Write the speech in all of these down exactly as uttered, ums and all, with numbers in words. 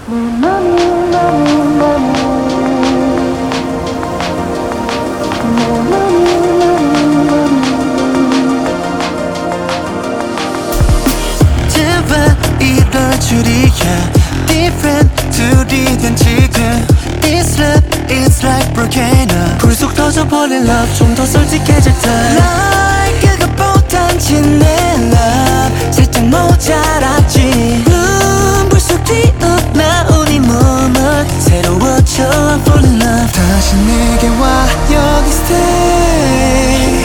제발 이럴 줄이야 Different 둘이 된 지금 This love is like volcano 불속 터져버린 love 좀 더 솔직해질 듯 Like 그것보단 진내 love 살짝 모자랐지 눈불 속 튀어나온 이 moment 새로워져 I'm fall in love 다시 내게 와 여기 stay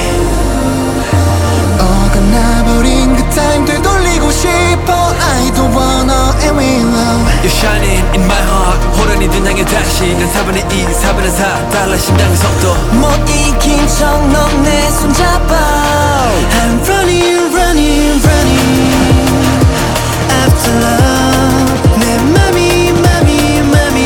어긋나버린 그 time 되돌리고 싶어 I don't wanna and we love You're shining in my heart 호련히 든 향해 다시 난 사분의 이 사분의 사 달라 심장의 속도 못 이긴 척 넌 내 손잡아 I'm running running running After love 내 맘이 맘이 맘이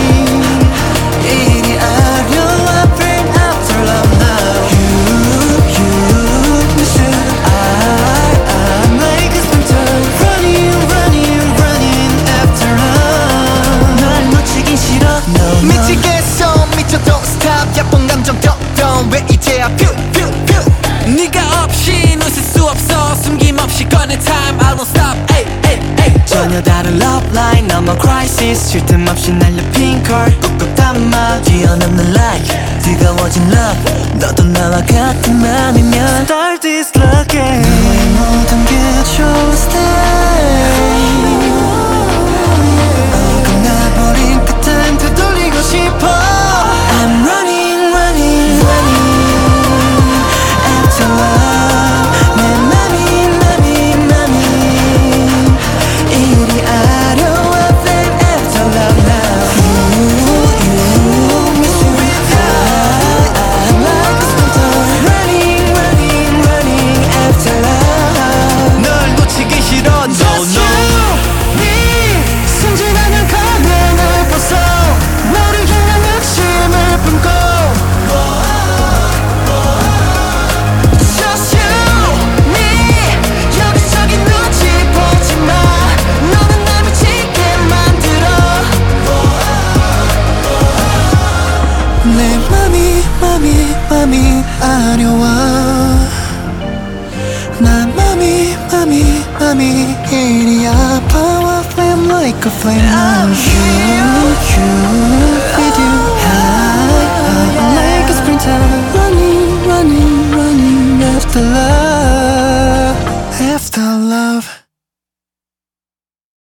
이리 아려와 bring after love now You you listen I I'm like a sprinter Running running running after love 날 놓치긴 싫어 no, no. 미치겠어 미쳐도 stop 야쁜 감정 덕던 왜 이제야 퓨 퓨 퓨 네가 없이 웃을 수 없어 숨김없이 꺼낸 time I won't stop ay, ay, ay. 전혀 다른 love line 넘어 crisis 쉴 틈 없이 날려 pink card 꾹꾹 담아 뛰어넘는 like 뜨거워진 love 너도 나와 같은 맘이면 Start this love game 너의 모든 게 좋아 stay 어긋나버린 그 time 되돌리고 싶어 I'm running running running After love 내 맘이 맘이 맘이 이리 아려와 flame after love now You you miss you I I'm like a sprinter Running running running after love 널 놓치기 싫어 no Just no you me 순진하면 가면을 벗어 너를 향한 욕심을 품고 Just you me 여기저기 눈치 보지 마 너는 날 미치게 만들어 내 맘이 맘이 맘이 아려와 나 맘이 맘이 맘이 이리 아파와 flame like a flame I'm you you with you high I'm like a sprinter running running running after love after love